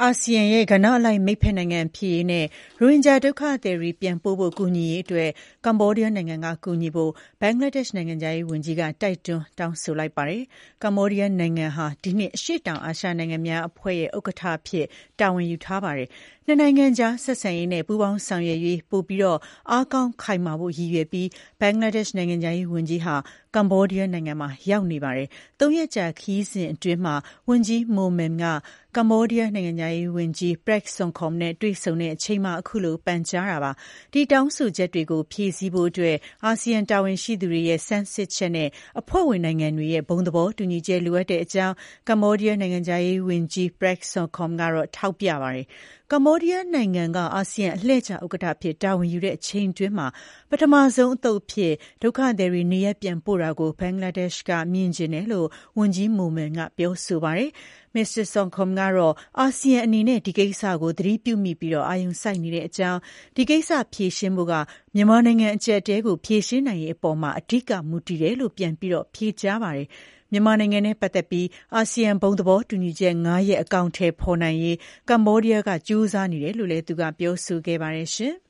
အာဆီယံရဲ့ကဏ္ဍအလိုက်မိတ်ဖက်နိုင်ငံဖြစ်ရေးနဲ့ရိုဟင်ဂျာဒုက္ခသည်တွေပြန်ပို့ဖို့ကူညီရေးအတွက်ကမ္ဘောဒီးယားနိုင်ငံကကူညီဖို့ဘင်္ဂလားဒေ့ရှ်နိုင်ငံခြားရေးဝန်ကြီးကတိုက်တွန်းတောင်းဆိုလိုက်ပါတယ်။ကမ္ဘောဒီးယားနိုင်ငံဟာဒီနှစ်အရှေ့တောင်အာရှနိုင်ငံများအဖွဲ့ရဲ့ဥက္ကဋ္ဌအဖြစ်တာဝန်ယူထားပါတယ်။နှစ်နိုင်ငံကြားဆက်ဆံရေးနဲ့ပူးပေါင်းဆောင်ရွက်ရေးပိုပြီးအားကောင်းခိုင်မာဖို့ရည်ရွယ်ပြီးဘင်္ဂလားဒေ့ရှ်နိုင်ငံခြားရေးဝန်ကြီးဟာကမ္ဘောဒီးယားနိုင်ငံမှာရောက်နေပါတယ်။၃ ရက်ကြာခရီးစဉ်အတွင်းမှာဝန်ကြီးမိုမင်ကကမ္ဘောဒီးယားနိုင်ငံခြားရေးဝန်ကြီး Prak Sokhonn နဲ့တွေ့ဆုံတဲ့အချိန်မှာအခုလိုပန်ကြားတာပါ။ဒီတောင်းဆိုချက်တွေကိုဖြည့်ဆည်းဖို့အတွက်အာဆီယံတာဝန်ရှိသူတွေရဲ့ဆန်းစစ်ချက်နဲ့အဖွဲ့ဝင်နိုင်ငံတွေရဲ့ဘုံသဘောတူညီချက်လိုအပ်တဲ့အကြောင်းကမ္ဘောဒီးယားနိုင်ငံခြားရေးဝန်ကြီး Prak Sokhonn ကတော့ထောက်ပြပါတယ်။ကမ္ဘောဒီးယားနိုင်ငံကအာဆီယံအလှည့်ကျဥက္ကဋ္ဌအဖြစ်တာဝန်ယူတဲ့အချိန်အတွင်းမှာပထမဆုံးအသုတ်အဖြစ်ဒုက္ခသည်တွေနေရပ်ပြန်ပို့တာကိုဘင်္ဂလားဒေ့ရှ်ကမြင်ချင်တယ်လို့ဝန်ကြီးမိုမင်ကပြောဆိုပါတယ်။ မစ္စတာ Sokhonn ကတော့အာဆီယံအနေနဲ့ဒီကိစ္စကိုသတိပြုမိပြီးအာရုံစိုက်နေတဲ့အကြောင်းဒီကိစ္စဖြေရှင်းဖို့ကမြန်မာနိုင်ငံအကျပ်အတည်းကိုဖြေရှင်းနိုင်ရေးအပေါ်မှာအဓိကမူတည်တယ်လို့ပြန်ပြီးဖြေကြားပါတယ်။မြန်မာနိုင်ငံနဲ့ပတ်သက်ပြီးအာဆီယံဘုံသဘောတူညီချက်၅ရပ်အကောင်အထည်ဖော်နိုင်ရေးကမ္ဘောဒီးယားကကြိုးစားနေတယ်လို့လည်းသူကပြောဆိုခဲ့ပါတယ်ရှင်။